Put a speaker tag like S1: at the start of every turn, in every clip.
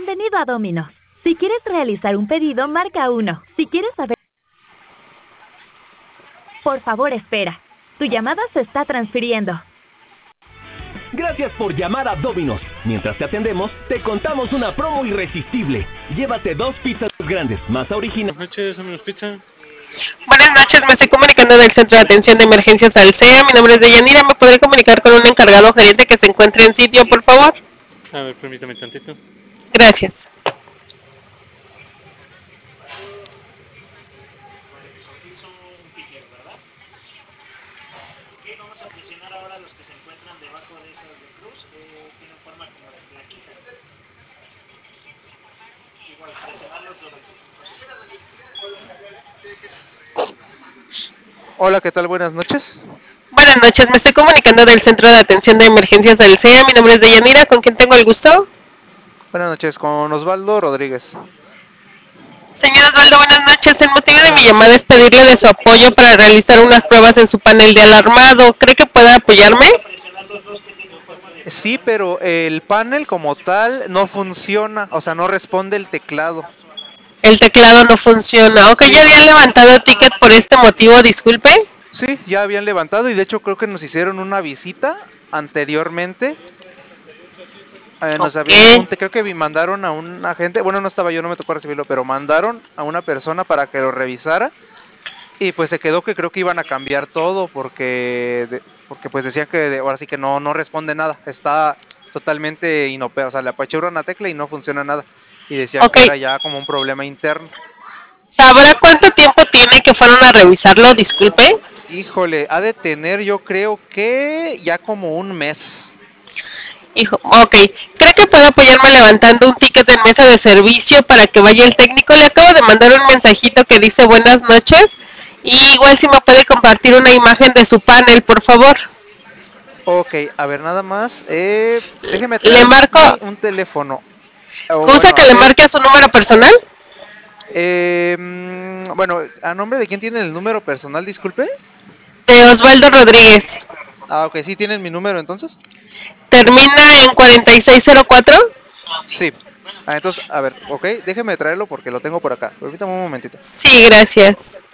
S1: Bienvenido a Domino's. Si quieres realizar un pedido, marca 1. Si quieres saber... Por favor, espera. Tu llamada se está transfiriendo.
S2: Gracias por llamar a Domino's. Mientras te atendemos, te contamos una promo irresistible. Llévate 2 pizzas grandes, masa original.
S3: Buenas noches, Domino's Pizza.
S4: Buenas noches, me estoy comunicando del Centro de Atención de Emergencias Alsea. Mi nombre es Deyanira. ¿Me podré comunicar con un encargado gerente que se encuentre en sitio, por favor?
S3: A ver, permítame tantito.
S4: Gracias.
S5: Vamos a presionar ahora los que se encuentran debajo de esas de cruz, tienen forma como de plaquita. Igual, presionarlos doble.
S6: Hola, ¿qué tal? Buenas noches.
S4: Buenas noches, me estoy comunicando del Centro de Atención de Emergencias Alsea. Mi nombre es Deyanira. ¿Con quién tengo el gusto?
S6: Buenas noches, con Osvaldo Rodríguez.
S4: Señor Osvaldo, buenas noches. El motivo de mi llamada es pedirle de su apoyo para realizar unas pruebas en su panel de alarmado. ¿Cree que pueda apoyarme?
S6: Sí, pero el panel como tal no funciona, o sea, no responde el teclado.
S4: El teclado no funciona. Ok, ¿ya habían levantado ticket por este motivo? Disculpe.
S6: Sí, ya habían levantado y de hecho creo que nos hicieron una visita anteriormente. Creo que mandaron a un agente, bueno, no estaba yo, no me tocó recibirlo, pero mandaron a una persona para que lo revisara y pues se quedó que creo que iban a cambiar todo porque pues decían que ahora sí que no responde nada, está totalmente inoperante, o sea, le apachurran una tecla y no funciona nada y decían que era ya como un problema interno.
S4: ¿Sabrá cuánto tiempo tiene que fueron a revisarlo? Disculpe.
S6: Híjole, ha de tener yo creo que ya como un mes.
S4: Ok, ¿cree que puede apoyarme levantando un ticket en mesa de servicio para que vaya el técnico? Le acabo de mandar un mensajito que dice buenas noches. Y igual si me puede compartir una imagen de su panel, por favor.
S6: Ok, a ver, nada más. Déjeme
S4: le marco
S6: un teléfono.
S4: ¿Gusta que le marque a su número personal?
S6: Bueno, ¿a nombre de quién tiene el número personal, disculpe?
S4: De Osvaldo Rodríguez.
S6: Ah, ok, ¿sí tienen mi número entonces?
S4: ¿Termina en 4604?
S6: Sí. Ah, entonces, a ver, ok, déjeme traerlo porque lo tengo por acá. Permítame un momentito.
S4: Sí, gracias.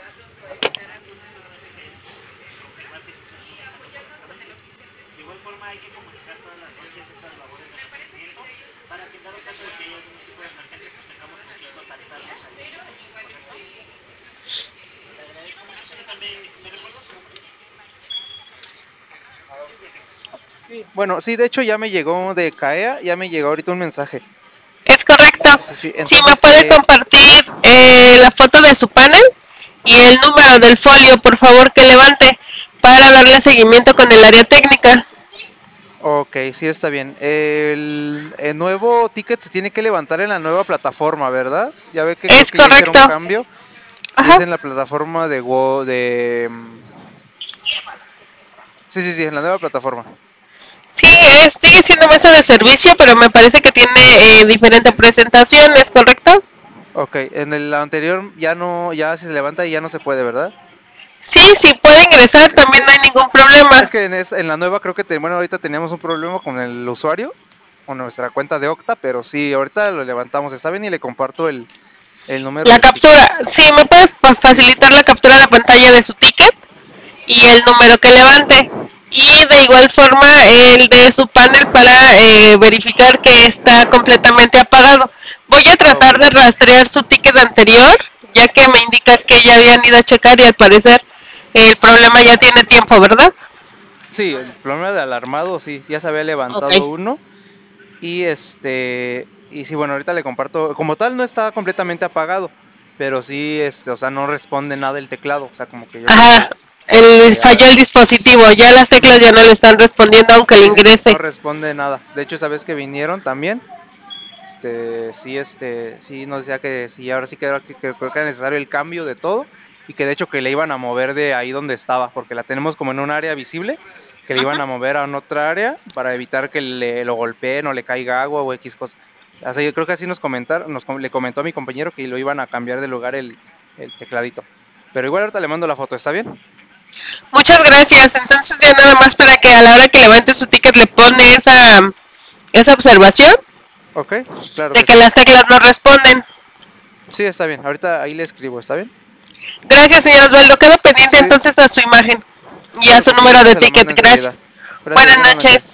S5: De igual forma hay que comunicar todas las noches estas labores de mantenimiento para que en dado caso de que haya algún tipo de emergencia pues tengamos con quién contactarnos ahí. Le agradezco mucho, señor. ¿Me recuerda su nombre?
S6: Sí, bueno, sí, de hecho ya me llegó de CAEA, ya me llegó ahorita un mensaje.
S4: Es correcto.
S6: Sí,
S4: entonces, me puede compartir la foto de su panel y el número del folio, por favor, que levante para darle seguimiento con el área técnica.
S6: Ok, sí, está bien. El nuevo ticket se tiene que levantar en la nueva plataforma, ¿verdad? Ya ve que
S4: es
S6: creo que
S4: correcto.
S6: ya hicieron un cambio. Y es en la plataforma de Sí, en la nueva plataforma.
S4: Sí, sigue siendo mesa de servicio, pero me parece que tiene diferente presentación, ¿es correcto?
S6: Ok, en el anterior ya si se levanta y ya no se puede, ¿verdad?
S4: Sí, puede ingresar, también no hay ningún problema.
S6: Es que en la nueva creo que, ahorita teníamos un problema con el usuario, con nuestra cuenta de Okta, pero sí, ahorita lo levantamos, está bien y le comparto el número.
S4: La captura, sí, me puede facilitar la captura de la pantalla de su ticket y el número que levante. Y de igual forma el de su panel para verificar que está completamente apagado. Voy a tratar de rastrear su ticket anterior, ya que me indica que ya habían ido a checar y al parecer el problema ya tiene tiempo, ¿verdad?
S6: Sí, el problema de alarmado, sí, ya se había levantado uno. Y sí, bueno, ahorita le comparto, como tal no está completamente apagado, pero sí, o sea, no responde nada el teclado, o sea, como que yo...
S4: Ajá. Falló el dispositivo, ya las teclas ya no le están respondiendo aunque le ingrese.
S6: No responde nada. De hecho, esa vez que vinieron también, sí nos decía que sí, ahora sí que creo que era necesario el cambio de todo y que de hecho que le iban a mover de ahí donde estaba, porque la tenemos como en un área visible, que le iban a mover a otra área para evitar que lo golpeen o le caiga agua o X cosa. O sea, yo creo que así le comentó a mi compañero que lo iban a cambiar de lugar el tecladito. Pero igual ahorita le mando la foto, ¿está bien?
S4: Muchas gracias. Entonces ya nada más para que a la hora que levante su ticket le pone esa observación.
S6: Ok, claro.
S4: de que las teclas no responden.
S6: Sí, está bien. Ahorita ahí le escribo, ¿está bien?
S4: Gracias, señor Osvaldo. Quedo pendiente
S6: Sí.
S4: entonces a su imagen y a
S6: Claro
S4: su
S6: que sí,
S4: número de
S6: ahorita se la
S4: ticket.
S6: mando enseguida.
S4: Gracias. Buenas noches.